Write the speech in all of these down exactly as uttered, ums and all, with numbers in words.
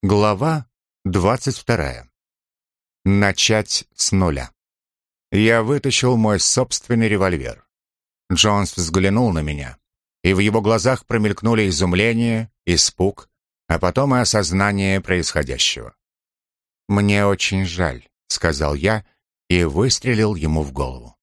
Глава двадцать вторая. Начать с нуля. Я вытащил мой собственный револьвер. Джонс взглянул на меня, и в его глазах промелькнули изумление, испуг, а потом и осознание происходящего. «Мне очень жаль», — сказал я и выстрелил ему в голову.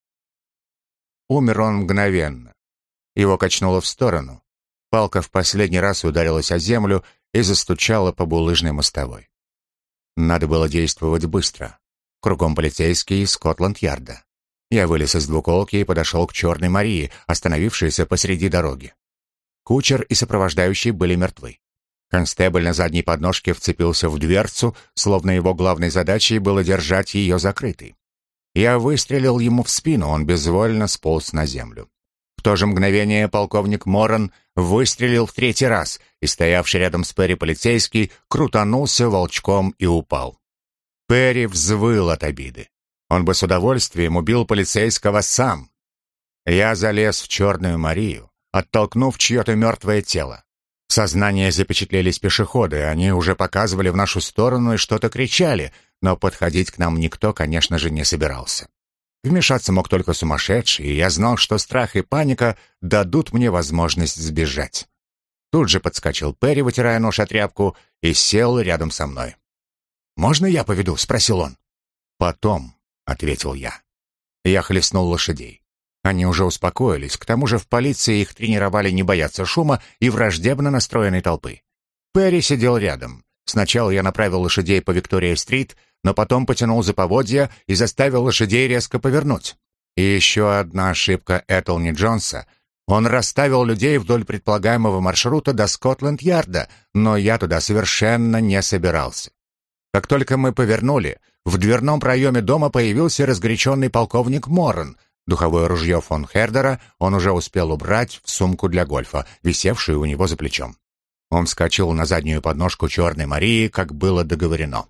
Умер он мгновенно. Его качнуло в сторону. Палка в последний раз ударилась о землю и застучала по булыжной мостовой. Надо было действовать быстро. Кругом полицейские из Скотланд-Ярда. Я вылез из двуколки и подошел к Черной Марии, остановившейся посреди дороги. Кучер и сопровождающий были мертвы. Констебль на задней подножке вцепился в дверцу, словно его главной задачей было держать ее закрытой. Я выстрелил ему в спину, он безвольно сполз на землю. В то же мгновение полковник Моран выстрелил в третий раз, и стоявший рядом с Перри полицейский крутанулся волчком и упал. Перри взвыл от обиды. Он бы с удовольствием убил полицейского сам. Я залез в Черную Марию, оттолкнув чье-то мертвое тело. В сознание запечатлелись пешеходы, они уже показывали в нашу сторону и что-то кричали, но подходить к нам никто, конечно же, не собирался. Вмешаться мог только сумасшедший, и я знал, что страх и паника дадут мне возможность сбежать. Тут же подскочил Перри, вытирая нож о тряпку, и сел рядом со мной. «Можно я поведу?» — спросил он. «Потом», — ответил я. Я хлестнул лошадей. Они уже успокоились, к тому же в полиции их тренировали не бояться шума и враждебно настроенной толпы. Перри сидел рядом. Сначала я направил лошадей по Виктория-стрит, но потом потянул за поводья и заставил лошадей резко повернуть. И еще одна ошибка Этелни Джонса. Он расставил людей вдоль предполагаемого маршрута до Скотланд-Ярда, но я туда совершенно не собирался. Как только мы повернули, в дверном проеме дома появился разгоряченный полковник Моран. Духовое ружье фон Хердера он уже успел убрать в сумку для гольфа, висевшую у него за плечом. Он вскочил на заднюю подножку Черной Марии, как было договорено.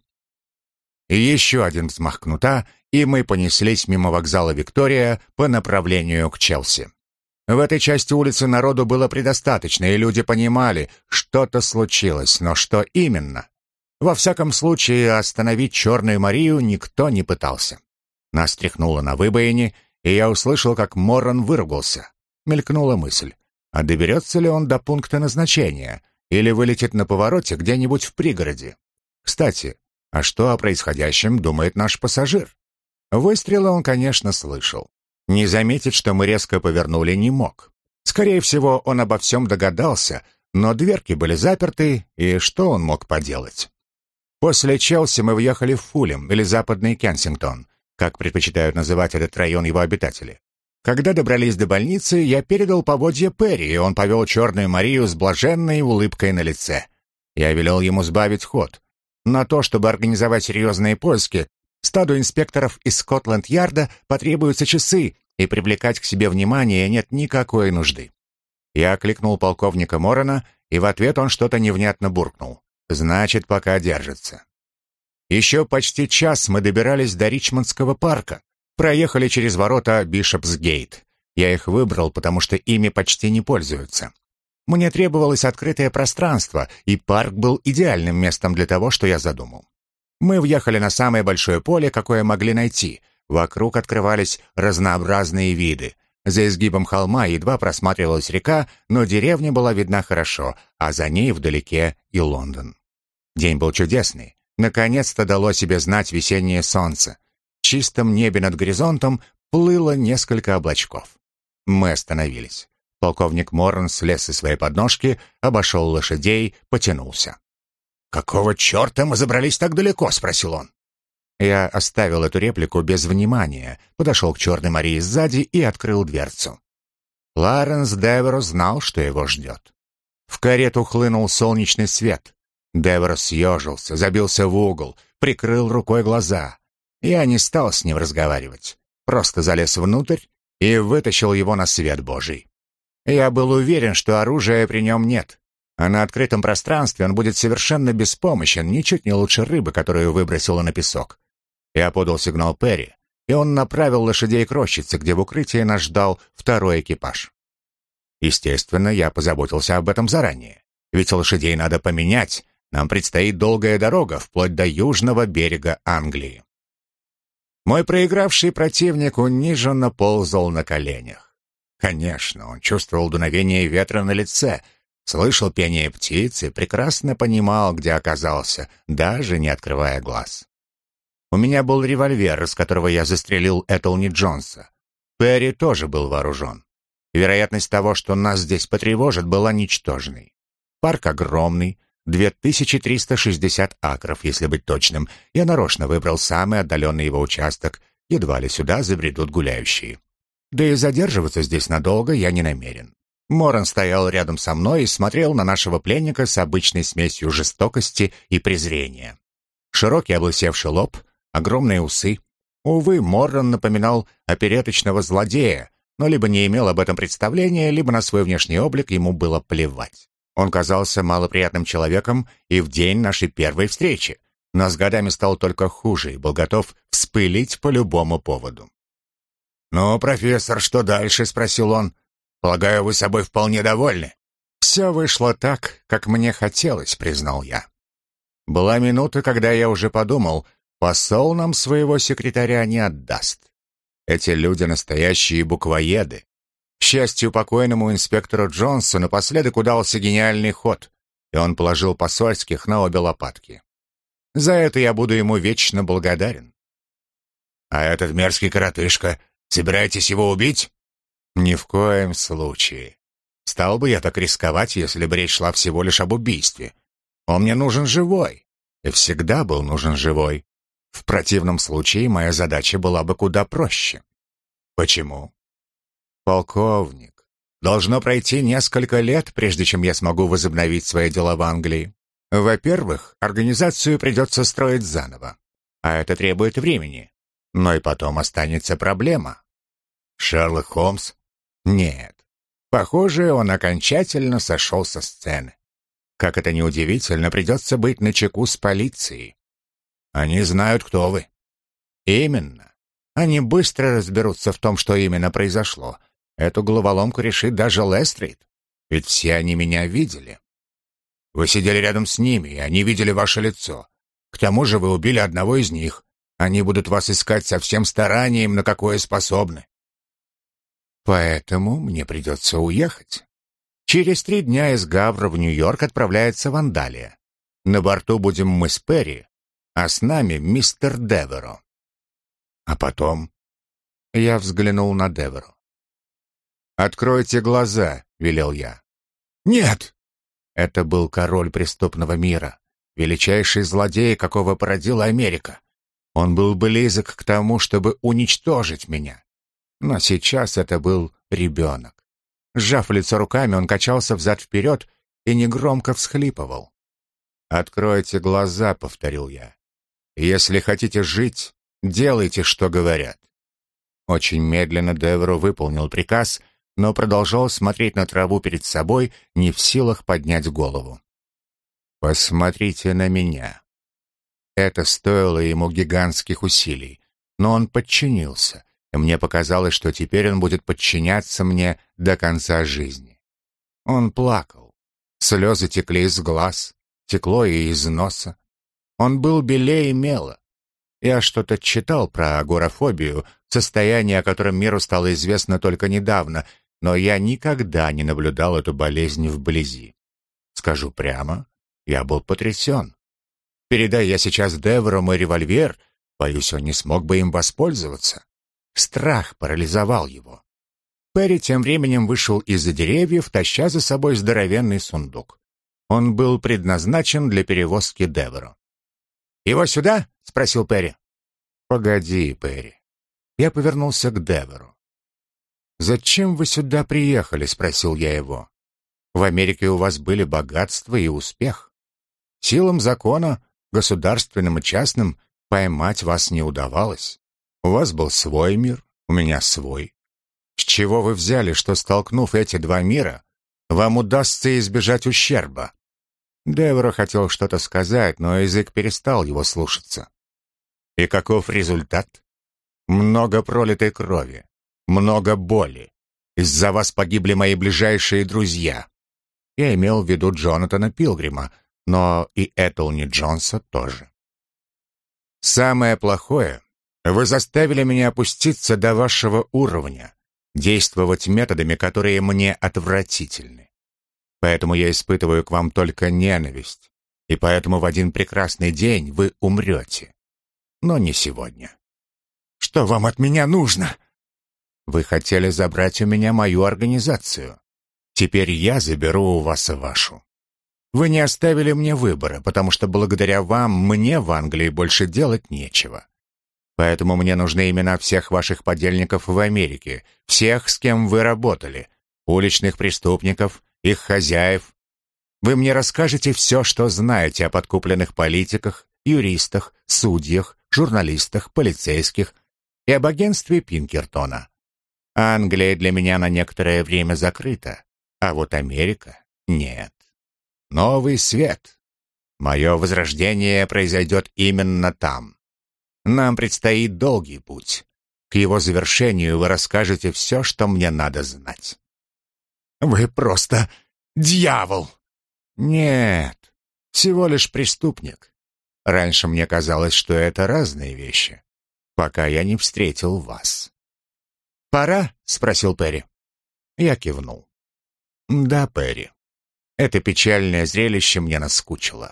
И еще один взмах кнута, и мы понеслись мимо вокзала Виктория по направлению к Челси. В этой части улицы народу было предостаточно, и люди понимали, что-то случилось, но что именно? Во всяком случае, остановить Черную Марию никто не пытался. Нас тряхнуло на выбоине, и я услышал, как Моран выругался. Мелькнула мысль, а доберется ли он до пункта назначения, или вылетит на повороте где-нибудь в пригороде? Кстати, а что о происходящем думает наш пассажир? Выстрелы он, конечно, слышал. Не заметить, что мы резко повернули, не мог. Скорее всего, он обо всем догадался, но дверки были заперты, и что он мог поделать? После Челси мы въехали в Фулем, или Западный Кенсингтон, как предпочитают называть этот район его обитатели. Когда добрались до больницы, я передал поводья Перри, и он повел Черную Марию с блаженной улыбкой на лице. Я велел ему сбавить ход. На то, чтобы организовать серьезные поиски, стаду инспекторов из Скотланд-Ярда потребуются часы, и привлекать к себе внимание нет никакой нужды. Я окликнул полковника Морана, и в ответ он что-то невнятно буркнул. Значит, пока держится. Еще почти час мы добирались до Ричмондского парка, проехали через ворота Бишопсгейт. Я их выбрал, потому что ими почти не пользуются. Мне требовалось открытое пространство, и парк был идеальным местом для того, что я задумал. Мы въехали на самое большое поле, какое могли найти. Вокруг открывались разнообразные виды. За изгибом холма едва просматривалась река, но деревня была видна хорошо, а за ней вдалеке и Лондон. День был чудесный. Наконец-то дало себе знать весеннее солнце. В чистом небе над горизонтом плыло несколько облачков. Мы остановились. Полковник Моран слез со своей подножки, обошел лошадей, потянулся. «Какого черта мы забрались так далеко?» — спросил он. Я оставил эту реплику без внимания, подошел к Черной Марии сзади и открыл дверцу. Ларенс Деверо знал, что его ждет. В карету хлынул солнечный свет. Деверо съежился, забился в угол, прикрыл рукой глаза. Я не стал с ним разговаривать, просто залез внутрь и вытащил его на свет Божий. Я был уверен, что оружия при нем нет, а на открытом пространстве он будет совершенно беспомощен, ничуть не лучше рыбы, которую выбросило на песок. Я подал сигнал Перри, и он направил лошадей к рощице, где в укрытии нас ждал второй экипаж. Естественно, я позаботился об этом заранее, ведь лошадей надо поменять, Нам предстоит долгая дорога вплоть до южного берега Англии. Мой проигравший противник униженно ползал на коленях. Конечно, он чувствовал дуновение ветра на лице, слышал пение птиц и прекрасно понимал, где оказался, даже не открывая глаз. У меня был револьвер, из которого я застрелил Этелни Джонса. Перри тоже был вооружен. Вероятность того, что нас здесь потревожат, была ничтожной. Парк огромный, две тысячи триста шестьдесят акров, если быть точным. Я нарочно выбрал самый отдаленный его участок, едва ли сюда забредут гуляющие. Да и задерживаться здесь надолго я не намерен. Моран стоял рядом со мной и смотрел на нашего пленника с обычной смесью жестокости и презрения. Широкий облысевший лоб, огромные усы. Увы, Моран напоминал опереточного злодея, но либо не имел об этом представления, либо на свой внешний облик ему было плевать. Он казался малоприятным человеком и в день нашей первой встречи, но с годами стал только хуже и был готов вспылить по любому поводу. «Ну, профессор, что дальше?» — спросил он. «Полагаю, вы собой вполне довольны?» «Все вышло так, как мне хотелось», — признал я. Была минута, когда я уже подумал, посол нам своего секретаря не отдаст. Эти люди настоящие буквоеды. К счастью, покойному инспектору Джонсу напоследок удался гениальный ход, и он положил посольских на обе лопатки. За это я буду ему вечно благодарен. «А этот мерзкий коротышка, собираетесь его убить?» «Ни в коем случае. Стал бы я так рисковать, если бы речь шла всего лишь об убийстве. Он мне нужен живой, и всегда был нужен живой. В противном случае моя задача была бы куда проще». «Почему?» «Полковник, должно пройти несколько лет, прежде чем я смогу возобновить свои дела в Англии. Во-первых, организацию придется строить заново, а это требует времени. Но и потом останется проблема». «Шерлок Холмс?» «Нет. Похоже, он окончательно сошел со сцены. Как это ни удивительно, придется быть начеку с полицией. Они знают, кто вы». «Именно. Они быстро разберутся в том, что именно произошло. Эту головоломку решит даже Лестрейд. Ведь все они меня видели». «Вы сидели рядом с ними, и они видели ваше лицо. К тому же вы убили одного из них. Они будут вас искать со всем старанием, на какое способны». «Поэтому мне придется уехать. Через три дня из Гавра в Нью-Йорк отправляется Вандалия. На борту будем мы с Перри, а с нами мистер Деверо». «А потом?» Я взглянул на Деверо. «Откройте глаза», — велел я. «Нет!» Это был король преступного мира, величайший злодей, какого породила Америка. Он был близок к тому, чтобы уничтожить меня. Но сейчас это был ребенок. Сжав лицо руками, он качался взад-вперед и негромко всхлипывал. «Откройте глаза», — повторил я. «Если хотите жить, делайте, что говорят». Очень медленно Деверо выполнил приказ, но продолжал смотреть на траву перед собой, не в силах поднять голову. «Посмотрите на меня». Это стоило ему гигантских усилий, но он подчинился, и мне показалось, что теперь он будет подчиняться мне до конца жизни. Он плакал. Слезы текли из глаз, текло и из носа. Он был белее мела. Я что-то читал про агорафобию, состояние, о котором миру стало известно только недавно, но я никогда не наблюдал эту болезнь вблизи. Скажу прямо, я был потрясен. Передай я сейчас Деверо мой револьвер, боюсь, он не смог бы им воспользоваться. Страх парализовал его. Перри тем временем вышел из-за деревьев, таща за собой здоровенный сундук. Он был предназначен для перевозки Деверо. «Его сюда?» — спросил Перри. «Погоди, Перри». Я повернулся к Деверо. «Зачем вы сюда приехали?» — спросил я его. «В Америке у вас были богатство и успех. Силам закона, государственным и частным, поймать вас не удавалось. У вас был свой мир, у меня свой. С чего вы взяли, что, столкнув эти два мира, вам удастся избежать ущерба?» Деверо хотел что-то сказать, но язык перестал его слушаться. «И каков результат? Много пролитой крови, много боли. Из-за вас погибли мои ближайшие друзья». Я имел в виду Джонатана Пилгрима, но и Этелни Джонса тоже. Самое плохое, вы заставили меня опуститься до вашего уровня, действовать методами, которые мне отвратительны. Поэтому я испытываю к вам только ненависть, и поэтому в один прекрасный день вы умрете. Но не сегодня. Что вам от меня нужно? Вы хотели забрать у меня мою организацию. Теперь я заберу у вас и вашу. Вы не оставили мне выбора, потому что благодаря вам мне в Англии больше делать нечего. Поэтому мне нужны имена всех ваших подельников в Америке, всех, с кем вы работали, уличных преступников, их хозяев. Вы мне расскажете все, что знаете о подкупленных политиках, юристах, судьях, журналистах, полицейских и об агентстве Пинкертона. Англия для меня на некоторое время закрыта, а вот Америка — нет. Новый свет. Мое возрождение произойдет именно там. Нам предстоит долгий путь. К его завершению вы расскажете все, что мне надо знать. Вы просто дьявол! Нет, всего лишь преступник. Раньше мне казалось, что это разные вещи, пока я не встретил вас. «Пора?» — спросил Перри. Я кивнул. «Да, Перри. Это печальное зрелище мне наскучило».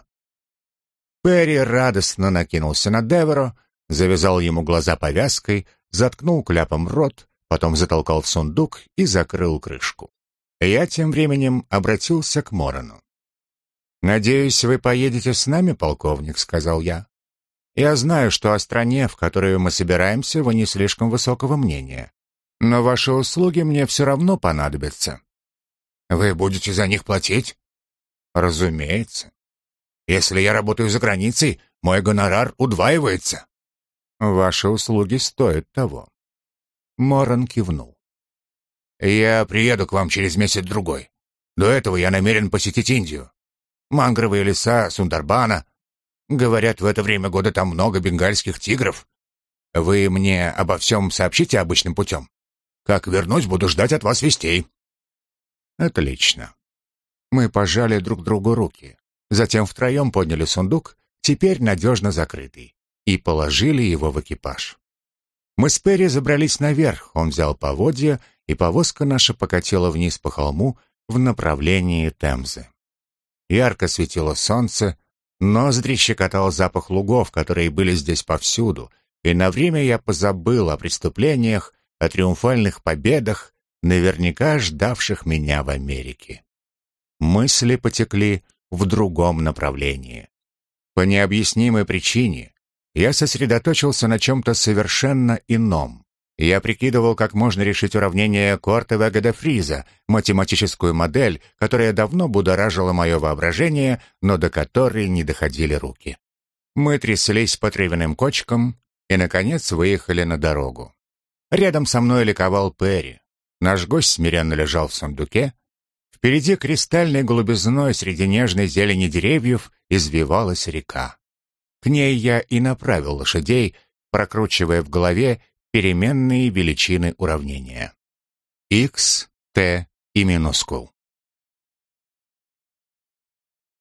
Перри радостно накинулся на Деверо, завязал ему глаза повязкой, заткнул кляпом рот, потом затолкал в сундук и закрыл крышку. Я тем временем обратился к Морану. «Надеюсь, вы поедете с нами, полковник», — сказал я. «Я знаю, что о стране, в которую мы собираемся, вы не слишком высокого мнения. Но ваши услуги мне все равно понадобятся». «Вы будете за них платить?» «Разумеется. Если я работаю за границей, мой гонорар удваивается». «Ваши услуги стоят того». Моран кивнул. «Я приеду к вам через месяц-другой. До этого я намерен посетить Индию. Мангровые леса Сундарбана. Говорят, в это время года там много бенгальских тигров. Вы мне обо всем сообщите обычным путем. Как вернусь, буду ждать от вас вестей». «Отлично». Мы пожали друг другу руки. Затем втроем подняли сундук, теперь надежно закрытый, и положили его в экипаж. Мы с Перри забрались наверх, он взял поводья, и повозка наша покатила вниз по холму в направлении Темзы. Ярко светило солнце, ноздри щекотал запах лугов, которые были здесь повсюду, и на время я позабыл о преступлениях, о триумфальных победах, наверняка ждавших меня в Америке. Мысли потекли в другом направлении. По необъяснимой причине я сосредоточился на чем-то совершенно ином. Я прикидывал, как можно решить уравнение Кортева-Гадефриза, математическую модель, которая давно будоражила мое воображение, но до которой не доходили руки. Мы тряслись по травяным кочкам и, наконец, выехали на дорогу. Рядом со мной ликовал Перри. Наш гость смиренно лежал в сундуке. Впереди кристальной голубизной среди нежной зелени деревьев извивалась река. К ней я и направил лошадей, прокручивая в голове переменные величины уравнения. Х, Т и минускул.